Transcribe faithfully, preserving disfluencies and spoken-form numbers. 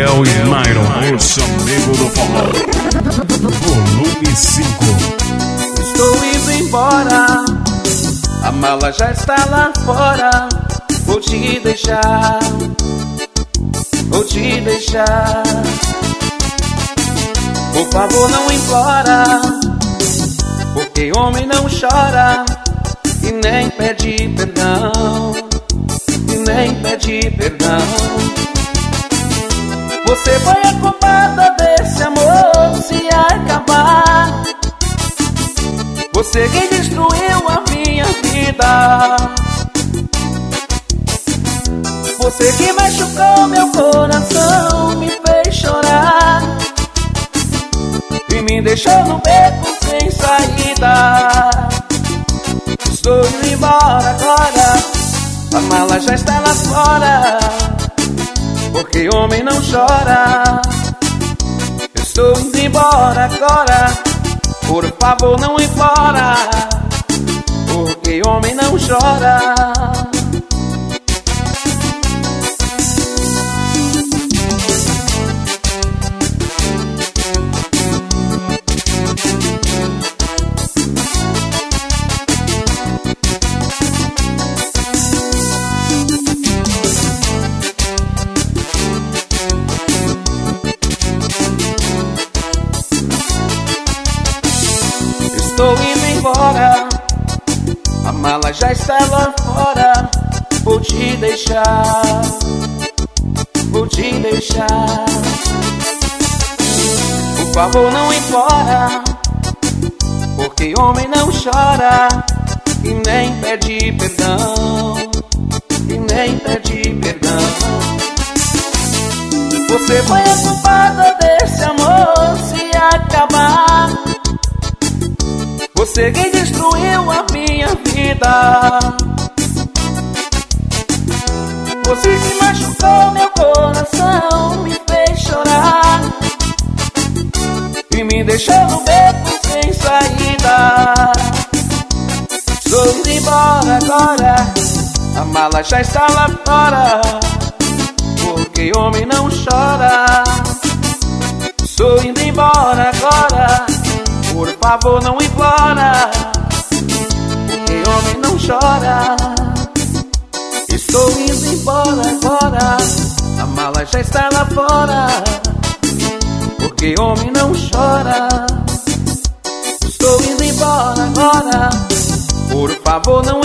Gabriel e Myron, os amigos do forró. Volume cinco. Estou indo embora, a mala já está lá fora. Vou te deixar, vou te deixar. Por favor, não implora, porque homem não chora e nem pede perdão, e nem pede perdão. Você foi a culpada desse amor se acabar. Você que destruiu a minha vida. Você que machucou meu coração, me fez chorar e me deixou no beco sem saída. Estou indo embora agora, a mala já está lá fora, porque homem não chora. Estou indo embora agora, por favor não implora, porque homem não chora. Estou indo embora, a mala já está lá fora. Vou te deixar, vou te deixar. Por favor não implora, porque homem não chora e nem pede perdão, e nem pede perdão. Você foi a culpada desse amor se acabar. Você que destruiu a minha vida. Você que machucou meu coração, me fez chorar e me deixou no beco sem saída. Estou indo embora agora, a mala já está lá fora, porque homem não chora. Estou indo embora agora, por favor não implora, porque homem não chora. Estou indo embora agora, a mala já está lá fora, porque homem não chora. Estou indo embora agora, por favor não